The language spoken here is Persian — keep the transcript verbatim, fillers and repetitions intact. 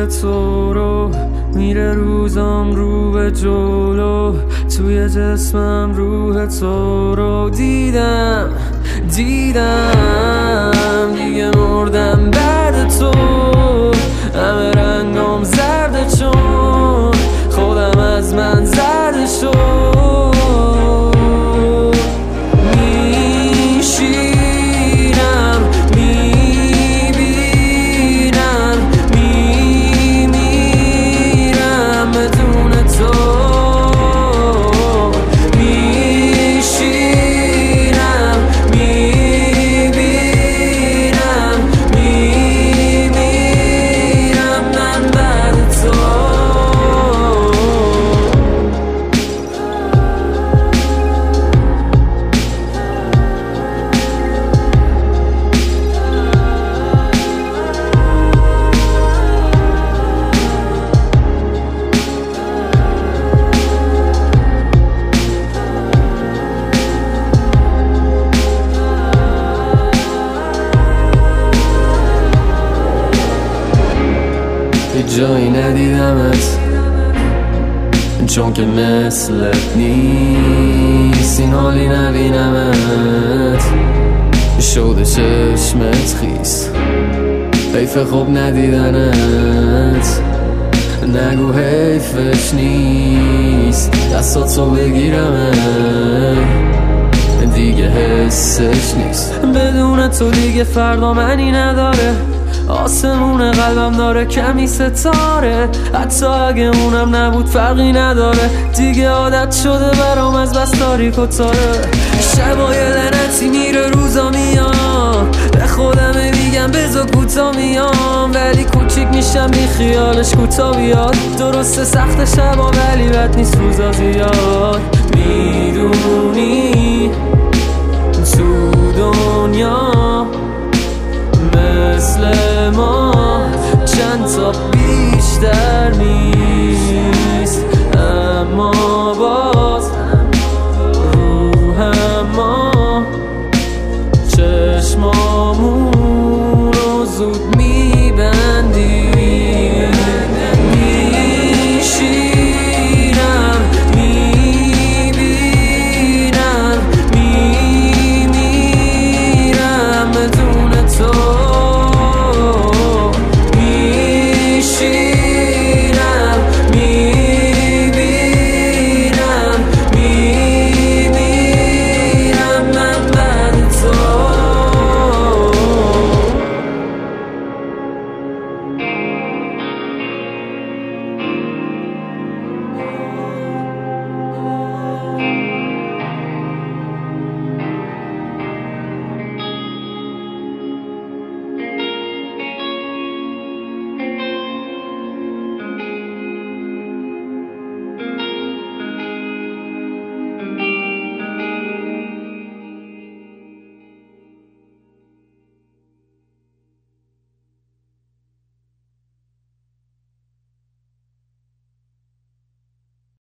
روی تو رو میره روزم رو به جلو، توی جسمم روح تو رو دیدم دیدم دیگه مردم بعد تو، همه رنگام زرده چون خودم از من زرده شد. میشینم میبینم میمیرم بدون تو، میشینم میبینم میمیرم من بعد تو. جایی ندیدمت چون که مثلت نیست، این حالی نبینمت شده چشمت خیس، حیف خوب ندیدنت، نگو حیفش نیست دستاتو بگیرمه دیگه حسش نیست. بدون تو دیگه فردا منی نداره، آسمون قلبم داره کمی ستاره، حتی اگه اونم نبود فرقی نداره، دیگه عادت شده برام از بس تاریک و تاره. شبای لعنتی میره روزا میام، به خودم میگم بزا کوتا میام، ولی کوچیک میشم بی خیالش کوتا بیاد. درسته سخت شبا ولی بد نیست روزا زیاد. میدونی تو دنیا مثل ما چند تا بیشتر نیست.